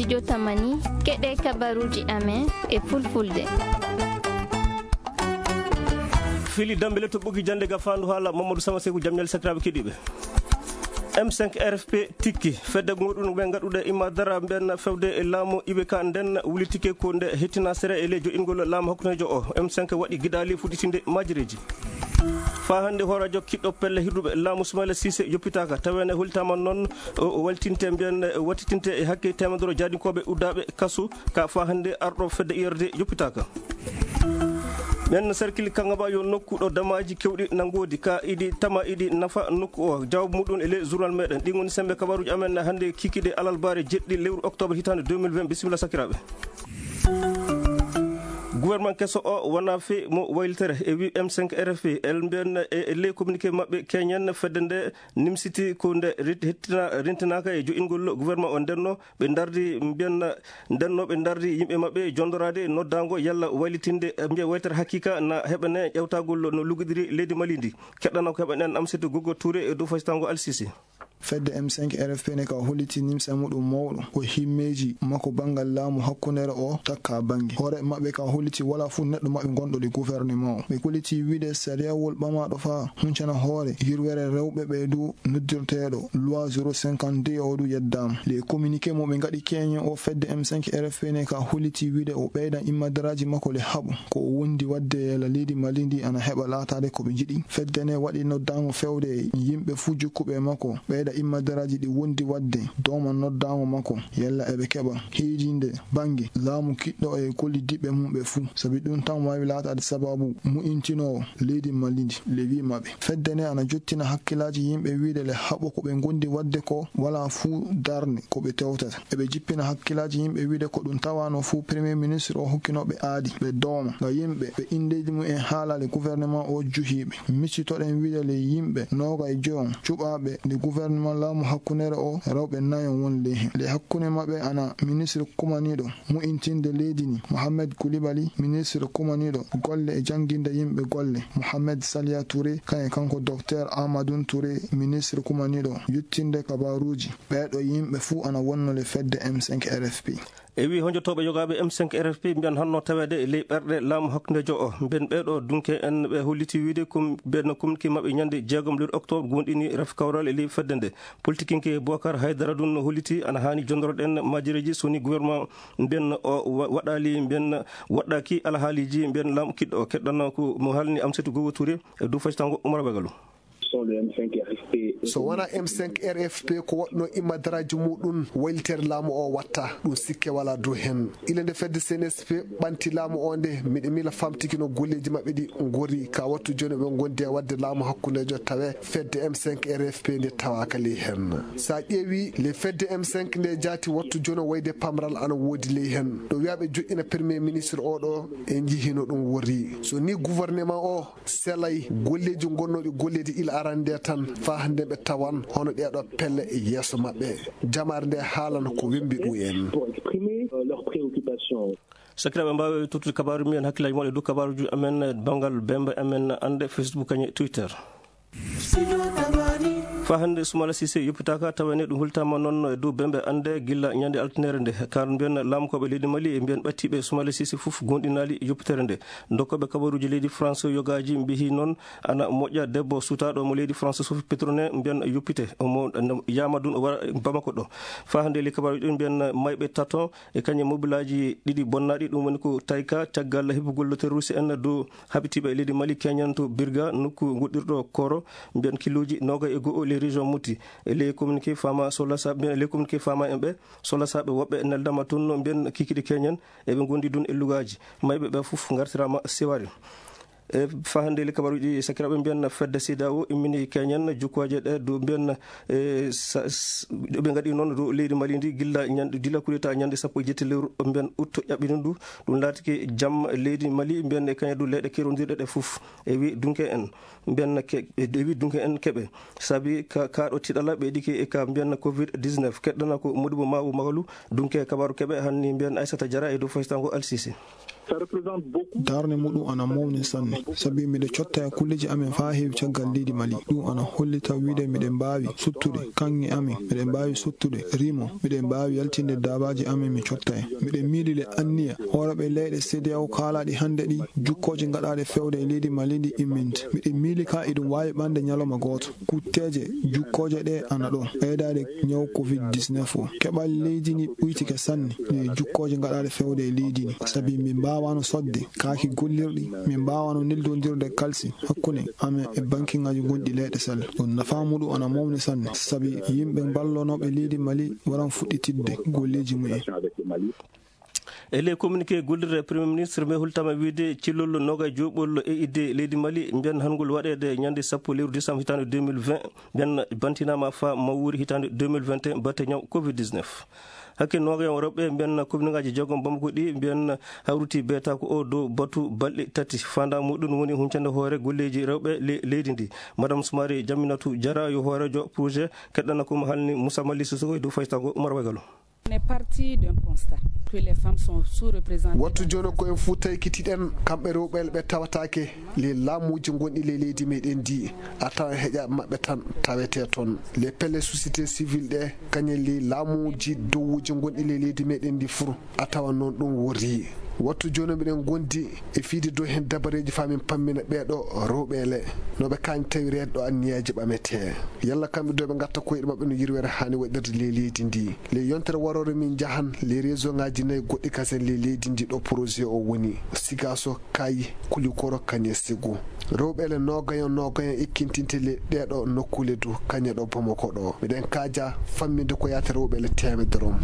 studio Tamani keɗe kabaruji amen e fulfulde. Fili Dambele to ɓogi jande ga fandu haala Mamadou Sama Sekou jamñal sakiraɓe keɗiɓe. M5 RFP tikki fedde goɗɗum ɓe gaɗuɗe immadara mben fewde e laamu IBK nden wulitike ko nde hettina sere e ley joƴingol laamu hakkunejo o. M5 waɗi guiɗali fuɗɗitinde majireji fa hande horadio kiɗɗo pelle hirɗuɓe laamu Soumaïla Cissé yoppitaka tawene hultama noon waltinte mbiyen wattitinte e hakke temedoro jaadinkoɓe uddaɓe kasu ka fa hande arɗo fedde IRD yoppitaka. men cercle kangaba yo nokku ɗo damaji kewɗi nangodi ka iɗi tama iɗi nafa nokku o jawab muɗum e ley journal meɗen ɗi goni sembe kabaruji amen hande kikiɗe alalbare jeɗɗi lewru octobre hitande 2020 bisimilla sakiraɓe. Gouvernement kesso o wona fe mo waylitere e wi M5 RFP el mbiyen e ley communiqué mabɓe keñen fedde nde nimsiti ko nde rentinaka e joƴingol gouvernement o ndenno ɓe dardi mbiyen ndenno ɓe dardi yimɓe mabɓe jondorade noddago yalla waylitinde mbiya waytere hakkika na heɓane ƴewtagol no lugoɗiri leydi Mali ndi keɗɗana ko heɓanen Amsatou Gogo Touré e dow faytango Al-Sisi. fedde M5 RFP ne ka holliti nimsa muɗum mawɗo ko himmeji makko bangal laamu hakkunere o takka bangi hoore maɓɓe ka holliti wala fu neɗɗo maɓɓe gonɗo ɗe gouvernement o ɓe kolliti wiide sariawol ɓamaɗo fa huncana hoore yirwere rewɓe ɓe du noddirteɗo loi 052 o du yeddama les communiqué mo ɓe gaɗi keñe o fedde M5 RFP ne ka holliti wiide o ɓeydan immadaraji makko le haɓu ko o wondi wadde yela leydi Mali ndi ana heɓa laatade ko ɓe jiɗi fedde ne waɗi noddamo fewde yimɓe fu jukkuɓe makko ɓeyda immadaraji ɗi wondi wadde doma noddamo makko yalla eɓe keɓa heedinde bangi laamu kiɗɗo e kolli diɓɓe mum ɓe fuu sabi ɗum tan wawi laatade sababu mu'intinowo leydi Mali ndi le wi maɓɓe fedde ne ana jottina hakkillaji yimɓe wiide le haɓo ko ɓe gondi wadde ko wala fuu darne ko ɓe tewtata eɓe jippina hakkillaji yimɓe wiide ko ɗum tawano fuu premier ministre o hokkinoɓe aadi ɓe dooma ga yimɓe ɓe indeji mum en haalale gouvernement o juhiɓe miccitoɗen wiide le yimɓe noga e joon cuɓaɓe le gouvernement laamu hakkunere o rewɓe nayon won ley hen le hakkunde maɓɓe ana ministre kumaniɗo mu'intinde leydi ni Mohamed Koulibaly ministre kumaniɗo golle e jangguinde yimɓe golle Mohamed Salia Touré kañe kanko docteur Amadou Touré ministre kumaniɗo yuttinde kabaruji ɓeɗo yimɓe fuu ana wonno le fedde M5 RFP e wi hojotoɓe jogaɓe M5 RFP mbiyan hanno tawede e ley ɓerɗe laamu hakkudejo o mben ɓeɗo dunke en ɓe holliti wiide ɓen communiqué mabɓe ñande 6 lewru octobre gonɗini ref kawral e ley fedde nde politique Boubacar Haydara dun holliti ana hani jondoroɗen majireji soni gouvernement mbiyen o waɗali mbiyen waɗɗaki alhaaliji mbiyen laamu kiɗɗo o keɗɗanno ko mo haalni Amsatou Gogo Touré e dow faytango Oumar Bagalo. so wona M5 RFP ko waɗno immadaraji muɗum waylitere laamu o watta ɗum sikke wala dow hen ile nde fedde CNSP ɓanti laamu o nde miɗe mila famtiki no golleji mabɓe ɗi gori ka wattu joni ɓe gondi e wadde laamu hakkudejo tawe fedde M5 RFP nde tawaka ley hen sa ƴeewi le fedde M5 nde jaati wattu joni wayde pamral ana woodi ley hen ɗo wiyaɓe joƴƴina premier ministre oɗo e jihino ɗum wori so ni gouvernement o selay golleji gonnoɗi golleji ila arande tan fa hande ɓe tawan hono ɗeɗo pelle e yeeso maɓɓe jamare nde haalana ko wembi ɗum en sakiraɓe mbawi tottude kabaru mumen hakkillaji moɗon e dow kabaruji amen bangal bembe amen ande Facebook kañe Twitter fa hande Soumaïla Cissé yoppitaka tawene ɗum hultama noon e dow bembe ande gilla ñande altinere nde kar mbiyen laamukoɓe leydi Mali e mbiyen ɓattiɓe Soumaïla Cissé foof gonɗinali yoppitere nde dokkoɓe kabaruji leydi France yogaji mbihi noon ana moƴƴa debbo sutaɗo mo leydi France Sophie Petronet mbiyen yoppite omo yama ɗum o wara Bamako ɗo fa hande ley kabaruji ɗin mbiyen mayɓe taton e kañe mobilaji ɗiɗi bonnaɗi ɗum woni ko tayka caggal heɓugol terroriste en dow habitiɓe e leydi Mali keñan to Birga nokku goɗɗirɗo Koro mbiyen killoji noga e go'o les régions muti e les communiqué fama solasa bien les communiqué fama en ɓe solasaɓe woɓɓe neldama toon mbiyen kikiɗe keñen eɓe gondi dun e lugaji mayɓe ɓe foof gartirama sewari e fa hande le kabaruji sakiraɓe mbiyen fedde CEDEAO immini keñen jukkoje ɗe do mbiyen ɓe gaɗi noon dow leydi Mali ndi gilla ñande dila kureta ñande 17 lewru mbiyen août ƴaɓɓini ndu ɗum laatiki jaam leydi Mali mbiyen e kañe dow leyɗe kerodirɗe ɗe foof e wi dunke en mbiyen e wi dunke en keɓe saabi kaɗo tiɗala ɓe ɗiki e ka mbiyen Covid-19 keɗɗana ko Modibo Mawu Magalu dunke kabaru keɓe hanni mbiyen Aissata Diarra e dow faytango Al-Sisi darne muɗum ana mawni sanne sabi miɗe cotta e kulleji amen fa heewi caggal leydi Mali. ɗum ana hollita wiide miɗen mbawi suttude kanŋe amen, miɗen mbawi suttude rimo, miɗen mbawi yaltinde dabaji amen mi cotta e miɗen miilile anniya hooreɓe leyɗe CEDEAO kaalaɗi hande ɗi jukkoje gaɗaɗe fewde e leydi Mali ɗi imminte. miɗen miili ka iɗum wawi ɓande ñalawma goto. kutteje jukkoje ɗe ana ɗo ɓeydade ñaw COVID-19 o keɓal leydi ni ɓuytike sanne e jukkoje gaɗaɗe fewde e leydi ni sabi min mbawano sodde kaaki gollirɗi, min mbawano neldodirde kalsi hakkunde amen e bankingaji gonɗi leyɗe sel. ɗum nafa muɗum ana mawni sanne sabi yimɓe ballonoɓe leydi Mali waran fuɗɗitidde golleji mumen. e ley communiqué gollirde premier ministre me hultama wiide cillol noga joɓol e idde leydi Mali mbiyan hangol waɗede ñande 10 lewru décembre hitande 2020 mbiyan bantinama fa mawwuri hitande 2021 batte ñaw COVID-19. hakke noga yon rewɓe mbiyan commune ngaji jeegom Bamako ɗi mbiyan hawruti beeta ko o dow batu balɗe tati fanda muɗum woni huncande hoore golleji rewɓe leydi ndi. madame Soumari Jaminatou Diarra yo hoorejo projet keɗɗana komo halni Moussa Mali Sissoko e dow faytago Oumar Wagalo. On est parti d'un constat que les femmes sont sous-représentées. wattu joni ko en fuutay kitiɗen kamɓe rewɓe ɓe tawatake les laamuji gonɗi le leydi meɗen ndi a tawa heeƴa maɓɓe tan tawete toon les pelle société civile ɗe kañen li laamuji dowuji gonɗi le leydi meɗen ndi fur a tawa noon ɗum wori. wattu joni mbiɗen gondi e fiide dow hen dabareji famin pammina ɓeɗo rewɓele noɓe kañ tawi redɗo anniyaji ɓamete yalla kamɓe do ɓe gatta koyɗe mabɓe no yirwere hani waɗirde le leydi ndi le yontere warore min jahan les réseau ngaji nayyi goɗɗi kasen le leydi ndi ɗo projet o woni Sigaso Kayi Kulikoro Kane Ségu rewɓele nogayon ekkintinte le ɗeɗo nokkule du kañe ɗo Bamako ɗo miɗen kaaja famminde ko yata rewɓele temedere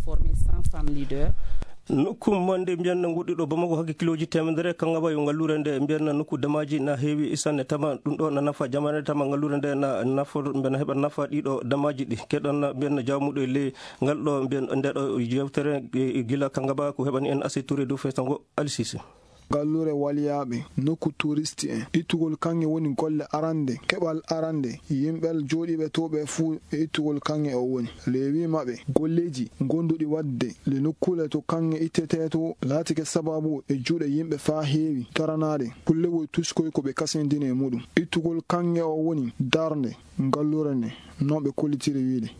nokku monde mbiyanna guɗɗiɗo Bamako hakke kiloji temedere kangaba yo ngallure nde mbiyanna nokku damaji na heewi isanne tama ɗum ɗo na nafa jamane tama ngallure nde na nafa mbiyana heɓa nafa ɗiɗo damaji ɗi keɗanna mbiyanna jamuɗo e ley ngal ɗo mbiyan ndeɗo yewtere gila kangaba ko heɓani en asitouré dow festango alisisi gallure waliyaɓe nokku touriste en ittugol kanŋe woni golle arande keɓal arande yimɓel jooɗiɓe to ɓe fuu e ittugol kanŋe o woni lewi maɓe golleji gonduɗi wadde le nokkule to kanŋe ittete to laatike sababu e juuɗe yimɓe fa heewi taranade kullewol tuskoy ko ɓe kasindini e muɗum ittugol kanŋe o woni darde gallure nde non ɓe kollitiri wiide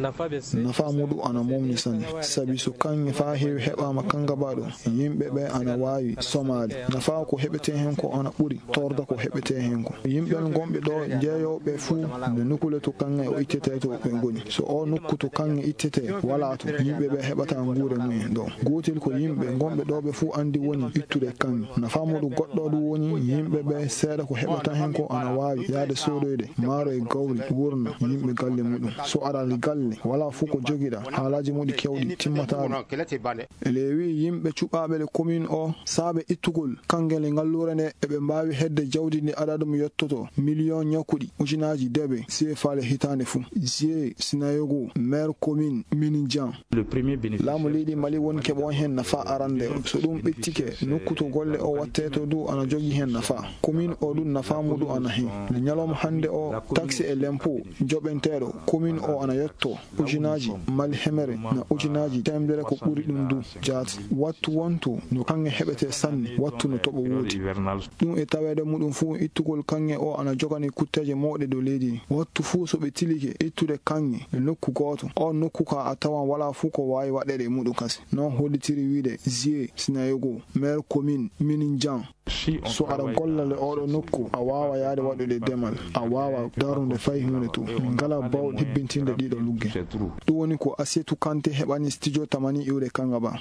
nafa muɗum ana mawni sanne sabi so kanŋe fa heewi heɓama kangaba ɗo yimɓe ɓe ana wawi somade nafa ko heɓete hen ko ana ɓuuri torda ko heɓete hen ko yimɓen gonɓe ɗo jeeyoɓe fuu nde nokkule to kanŋe o ittete to ɓe goni so o nokku to kanŋe ittete wala to yimɓe ɓe heɓata guure mumen ɗo gotel ko yimɓe gonɓe ɗo ɓe fuu andi woni ittude kanŋe nafa muɗum goɗɗo ɗum woni yimɓe ɓe seeɗa ko heɓata hen ko ana wawi yaade sodoyde maaro e gawri wurna yimɓe galle muɗum so aɗa galle wala fuu ko jogiɗa haalaji muɗi kewɗi timmataɗo lewi yimɓe cuɓaɓe le commune o saabe ittugol kangele ngallure nde eɓe mbawi hedde jawdi ndi adadu mo yettoto million ñakkuɗi ujunaji deɓe CFA hitande fuu sie Sinayogo maire commune Minidjan laamu leydi Mali woni keɓon hen nafa arande so ɗum ɓettike nokkuto golle o watte to du ana jogui hen nafa commune o ɗum nafa muɗum ana hen le ñalawma hande o taxe e l'impôt joɓenteɗo commune o ana yetto ujunaji Mali hemere na ujunaji temedere ko ɓuri ɗum du jaati wattu wontu no kanŋe heɓete sanne wattu no toɓo woodi ɗum e tawede muɗum fuu ittugol kanŋe o ana jogani kutteje mawɗe dow leydi wattu fuu so ɓe tilike ittude kanŋe e nokku goto o nokku ka a tawan wala fuu ko wawi waɗede e muɗum kasi non hollitiri wiide Zie Sinayogo maire commune Minidjan so aɗa golla le oɗo nokku a wawa yaade waɗude demal a wawa darude fayi hunde to min ngala bawɗe hibbintinde ɗiɗo lugge ɗum woni ko Asietou Kanté heɓani studio tamani iwre kangaba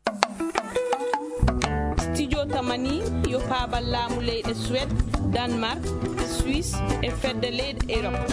studio tamani yo paabal laamu leyɗe Suède Danemark Suisse e fedde leyɗe Europe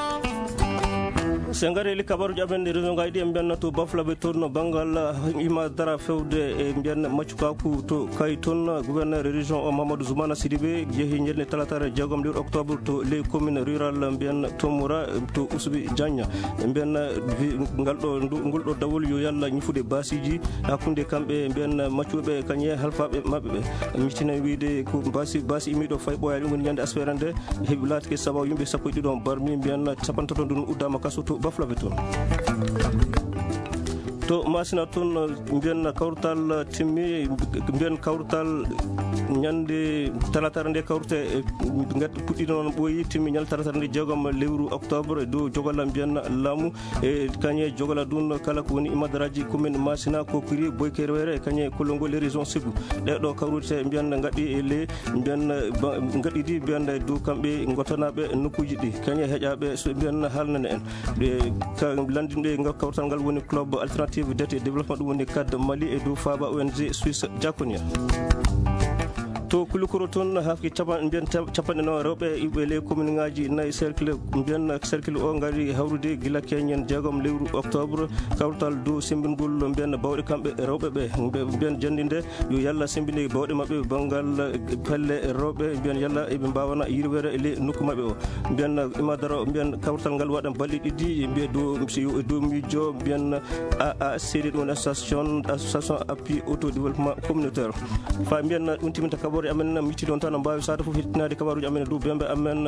se ngari kabaruji amen ɗi région ngaji ɗi e mbiyanna to baflaɓe toon no banggal ima dara fewde e mbiyanna maccu kaku to kay toon gouverneur région o Mamadou Zoumana Sidibé jeehi ñalɗe talatare jeegom lewru octobre to les commune rural mbiyanna Tomoura to Oussoubi Diagna mbiyanna ngal ɗo ngol ɗo dawol yo yalla ñifude basiji hakkude kamɓe mbiyanna maccuɓe kañe halfaɓe mabɓe ɓe mittina wiide ko basi imiɗo fay ɓoyani ɗum woni ñande asfere nde heeɓi laatike sababu yimɓe sappo e ɗiɗon barmi mbiyanna capantatoon ɗum uddama kaso to baflaɓe toon to masina toon mbiyen kawrutal timmi mbiyen kawrutal ñande talatare nde kawrute gaddi puɗɗi noon ɓooyi timmi ñande talatare nde jeegom lewru octobre dow jogolla mbiyen laamu e kañe jogola ɗum kala ko woni imadaraji commune masina kokiri boykere were kañe kollongol région sibu ɗeɗo kawrute mbiyen gaɗɗi e le mbiyen gaɗɗidi mbiyen dow kamɓe gottanaɓe nokkuji ɗi kañe heeƴaɓe so mbiyen haalnane en ɓe landinɗe kawrutal ngal woni club alternative dette développement ɗum woni cadre Mali e dow faaba ONG Suisse Diaconia to kulukoro toon hafki mbiyen capanɗe noon rewɓe iɓe les commune ngaji nayyi cercle mbiyen cercle o ngari hawrude guila keñen jeegom lewru octobre kawrutal dow sembingol mbiyen bawɗe kamɓe rewɓe ɓe mbiyen jandinde yo yalla sembinde bawɗe mabɓe banggal pelle rewɓe mbiyen yalla eɓe mbawana yirwere le nokku mabɓe o mbiyen imadara mbiyen kawrutal ngal waɗa balɗe ɗiɗi mbiye dow miijo mbiyen AACD ɗum woni association appui auto développement communautaire fa mbiyen ɗum timinta kabore amen mitti ɗon tan mbawi sade fof hettinade kabaruji amen dow bembe amen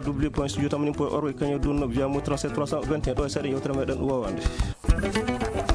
www.studio tamani.org kañum ɗum via mo 37 321 ɗo e seeɗa yewtere meɗen wowande